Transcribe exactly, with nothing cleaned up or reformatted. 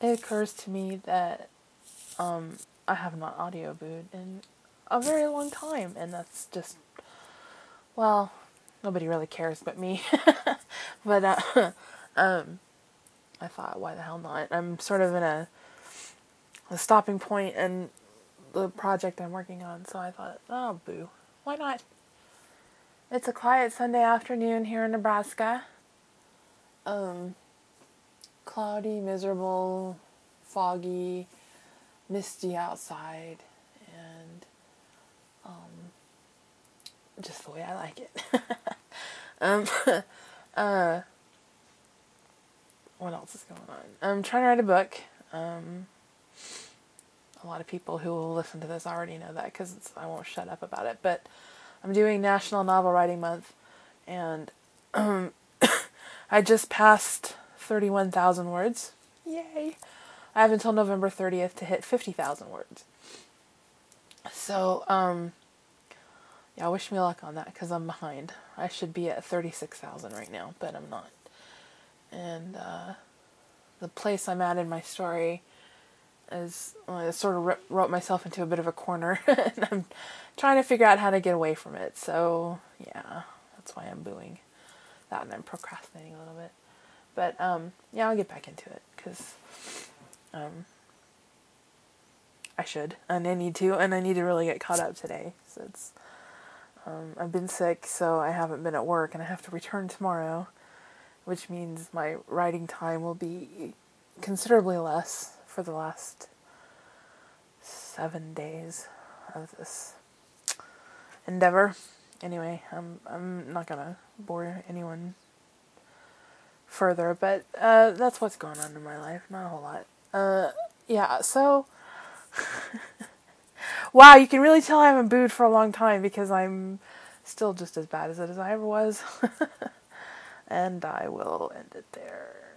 it occurs to me that um, I have not audio booed in a very long time, and that's just, well, nobody really cares but me. But uh, um, I thought, why the hell not? I'm sort of in a, a stopping point in the project I'm working on, so I thought, oh, boo, why not? It's a quiet Sunday afternoon here in Nebraska. Um, cloudy, miserable, foggy, misty outside, and um, just the way I like it. um, uh, what else is going on? I'm trying to write a book. Um, a lot of people who will listen to this already know that because I won't shut up about it. But I'm doing National Novel Writing Month, and um, I just passed thirty-one thousand words. Yay! I have until November thirtieth to hit fifty thousand words. So, um, yeah, wish me luck on that because I'm behind. I should be at thirty-six thousand right now, but I'm not. And uh, the place I'm at in my story is, well, I sort of wrote myself into a bit of a corner, and I'm trying to figure out how to get away from it. So, yeah, that's why I'm booing that, and I'm procrastinating a little bit. But, um, yeah, I'll get back into it because um, I should, and I need to, and I need to really get caught up today. So it's, um, I've been sick, so I haven't been at work, and I have to return tomorrow, which means my writing time will be considerably less for the last seven days of this endeavor. Anyway, I'm I'm not gonna bore anyone further, but uh, that's what's going on in my life. Not a whole lot. Uh, yeah. So, wow, you can really tell I haven't booed for a long time because I'm still just as bad as it as I ever was. And I will end it there.